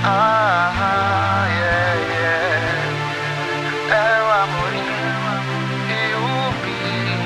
yeah, yeah. É o Amorim e o Bi.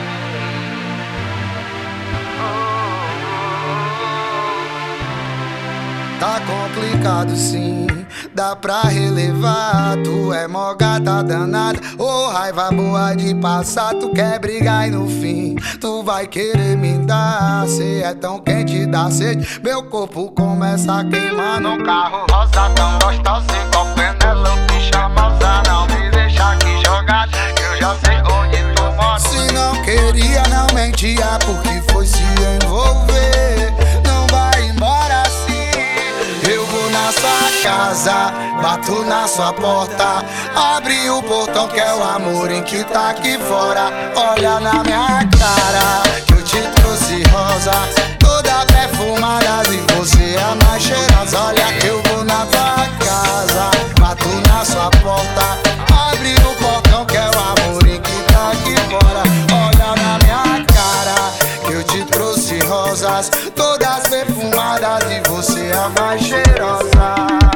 Tá complicado sim, dá pra relevar. Tu é mó gata danada, ô raiva boa de passar. Tu quer brigar e no fim tu vai querer me dar. Cê é tão quente, dá sede, meu corpo começa a queimar. Num carro rosa tão gostosa, igual Penélope charmosa. Não me deixa aqui jogado, que eu já sei onde tu mora. Se não queria, não mentia, porque foi se envolver. Não vai embora assim. Eu vou na sua casa, bato na sua porta. Abre o portão que é o Amorim que tá aqui fora. Olha na minha cara, que eu te trouxe rosas, toda perfumada, e você é a mais cheirosa. Olha que eu vou na tua casa, bato na sua porta. Abre o portão que é o Amorim que tá aqui fora. Olha na minha cara, que eu te trouxe rosas, todas perfumadas, e você é a mais cheirosa.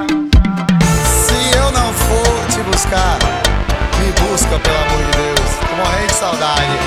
Se eu não for te buscar, me busca, pelo amor de Deus. Tô morrendo de saudade.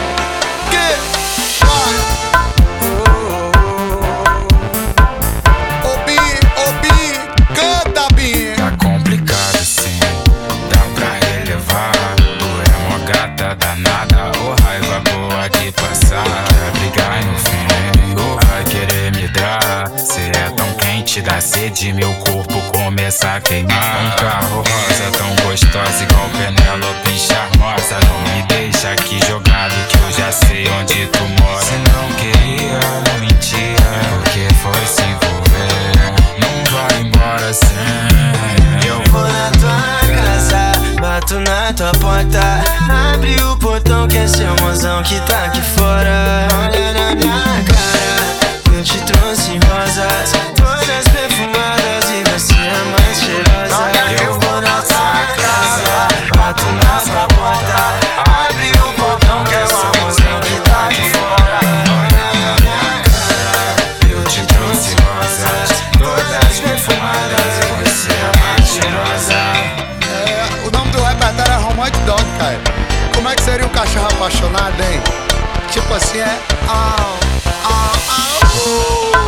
Ô Bi, canta, Bi. Tá complicado sim, dá pra relevar. Tu é mó gata danada, ô raiva boa de passar. Quer brigar e no fim, ou vai querer me dar. Cê é tão quente, dá sede, meu corpo começa a queimar. Um carro rosa tão gostosa, igual Penélope charmosa. Não me deixa aqui jogado, que eu já sei onde tu mora. Se não queria, não mentia, porque foi se envolver. Não vai embora sem. Eu vou na tua casa, bato na tua porta. Abre o portão que é seu mozão que tá aqui fora. Olha na minha cara, eu te trouxe rosas, todas perfumadas, e você é a mais cheirosa. Eu vou na tua casa, bato na tua porta. Abre o portão que é seu mozão que tá aqui fora. Olha na minha cara, eu te trouxe rosas, todas perfumadas, e você é a mais cheirosa. O nome do repertório é Romance Dog, cara. Como é que seria um cachorro apaixonado, hein? Tipo assim, é.